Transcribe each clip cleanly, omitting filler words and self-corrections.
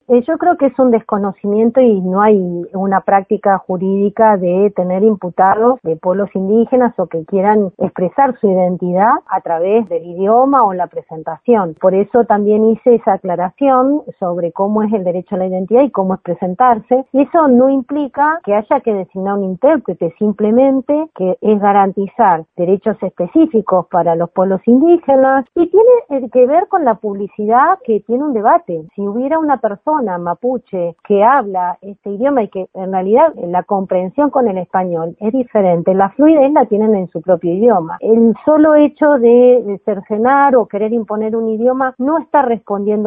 Yo creo que es un desconocimiento y no hay una práctica jurídica de tener imputados de pueblos indígenas o que quieran expresar su identidad a través del idioma o la presentación. Por eso también hice esa aclaración sobre cómo es el derecho a la identidad y cómo es presentarse. Y eso no implica que haya que designar un intérprete, simplemente que es garantizar derechos específicos para los pueblos indígenas y tiene que ver con la publicidad que tiene un debate. Si hubiera una persona mapuche que habla este idioma y que en realidad la comprensión con el español es diferente, la fluidez la tienen en su propio idioma. El solo hecho de cercenar o querer imponer un idioma no está respondiendo a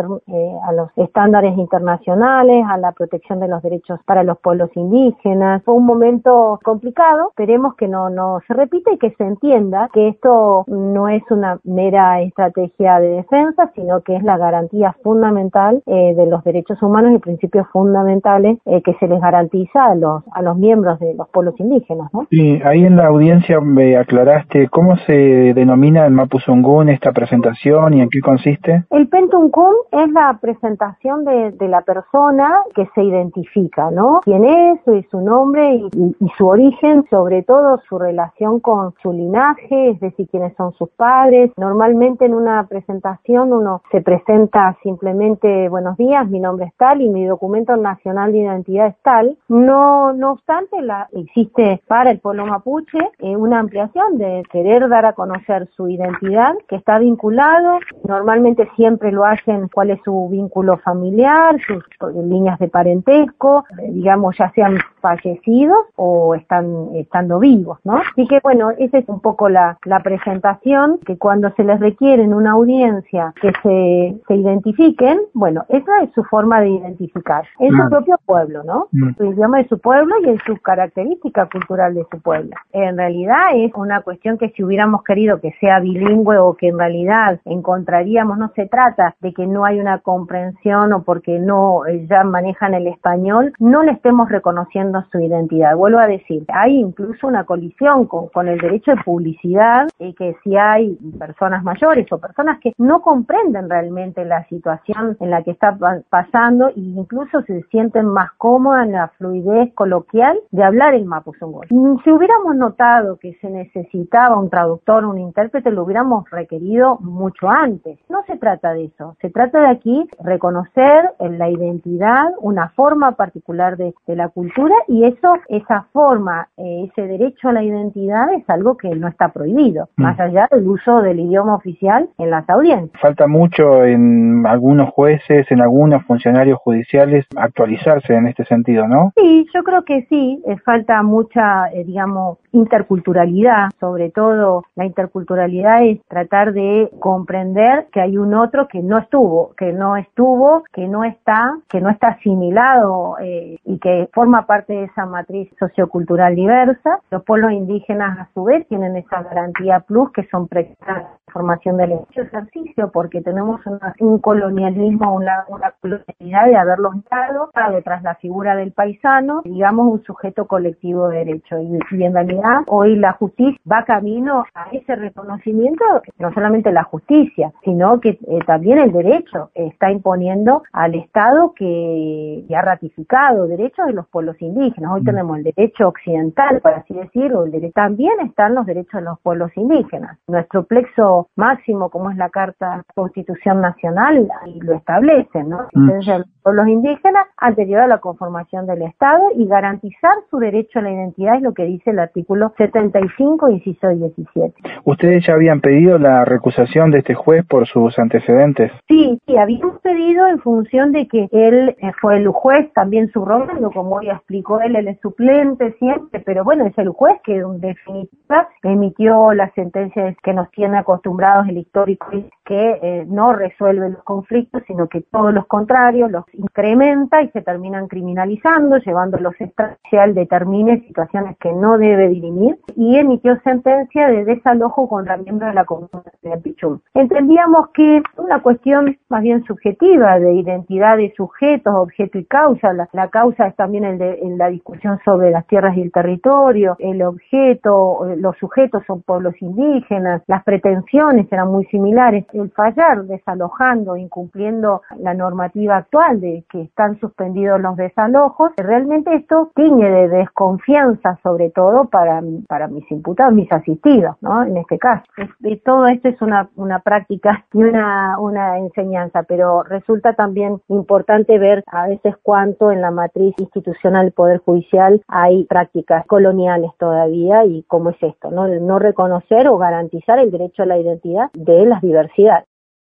los estándares internacionales, a la protección de los derechos para los pueblos indígenas. Fue un momento complicado, esperemos que no se repita y que se entienda que esto no es una mera estrategia de defensa, sino que es la garantía fundamental de los derechos humanos y principios fundamentales que se les garantiza a los miembros de los pueblos indígenas, ¿no? Sí, ahí en la audiencia me aclaraste cómo se denomina el Mapuzungún esta presentación y en qué consiste. El Pentuncún es la presentación de la persona que se identifica, ¿no? Quién es, su nombre y su origen, sobre todo su relación con su linaje, es decir, quiénes son sus padres. Normalmente en una presentación uno se presenta simplemente buenos días, mi nombre es tal y mi documento nacional de identidad es tal. No obstante, existe para el pueblo mapuche una ampliación de querer dar a conocer su identidad, que está vinculado, normalmente siempre lo hacen cuál es su vínculo familiar, sus líneas de parentesco, digamos ya sean fallecidos o estando vivos, ¿no? Así que bueno, esa es un poco la presentación, que cuando se les requiere en una audiencia que se identifiquen, bueno, esa es su forma de identificar en su propio pueblo, ¿no? Su idioma de su pueblo y en su característica cultural de su pueblo. En realidad es una cuestión que si hubiéramos querido que sea bilingüe o que en realidad encontraríamos, no se trata de que no hay una comprensión o porque no ya manejan el español, no le estemos reconociendo su identidad. Vuelvo a decir, hay incluso una colisión con el derecho de publicidad, que si hay personas mayores o personas que no comprenden realmente la situación en la que está pasando e incluso se sienten más cómodas en la fluidez coloquial de hablar el mapuzungún. Si hubiéramos notado que se necesitaba un traductor, un intérprete, lo hubiéramos requerido mucho antes. No se trata de eso, se trata de aquí reconocer la identidad, una forma particular de la cultura y esa forma, ese derecho a la identidad es algo que no está prohibido, más allá del uso del idioma oficial en las audiencias. Falta mucho en algunos jueces, en algunos funcionarios judiciales actualizarse en este sentido, ¿no? Sí, yo creo que sí, falta mucha, interculturalidad, sobre todo la interculturalidad es tratar de comprender que hay un otro que no está asimilado y que forma parte de esa matriz sociocultural diversa. Los pueblos indígenas a su vez tienen esa garantía plus que son precarias formación del ejercicio porque tenemos un colonialismo, una colonialidad de haberlos dado tras la figura del paisano, digamos un sujeto colectivo de derecho y en realidad hoy la justicia va camino a ese reconocimiento, no solamente la justicia, sino que también el derecho está imponiendo al Estado que ha ratificado derechos de los pueblos indígenas. Hoy tenemos el derecho occidental, por así decirlo, también están los derechos de los pueblos indígenas. Nuestro plexo máximo, como es la Carta Constitución Nacional, y lo establece, ¿no? Entonces, los pueblos indígenas anterior a la conformación del Estado y garantizar su derecho a la identidad es lo que dice el artículo 75, inciso 17. ¿Ustedes ya habían pedido la recusación de este juez por sus antecedentes? Sí, habíamos pedido en función de que él fue el juez también subrogando, como ya explicó él es suplente siempre, pero bueno, es el juez que en definitiva emitió las sentencias que nos tiene acostumbrados el histórico, que no resuelve los conflictos, sino que todos los contrarios los incrementa y se terminan criminalizando, llevándolos extrajudicial, determine situaciones que no debe dirimir, y emitió sentencia de desalojo contra miembros de la comunidad de Pichum. Entendíamos que una cuestión más bien subjetiva de identidad de sujetos, objeto y causa, la causa es también el la discusión sobre las tierras y el territorio, el objeto, los sujetos son pueblos indígenas, las pretensiones eran muy similares. El fallar desalojando, incumpliendo la normativa actual de que están suspendidos los desalojos, realmente esto tiñe de desconfianza, sobre todo para mis imputados, mis asistidos, ¿no? En este caso. Todo esto es una práctica y una enseñanza, pero resulta también importante ver a veces cuánto en la matriz institucional del Poder Judicial hay prácticas coloniales todavía y cómo es esto, ¿no? No reconocer o garantizar el derecho a la identidad de las diversidades.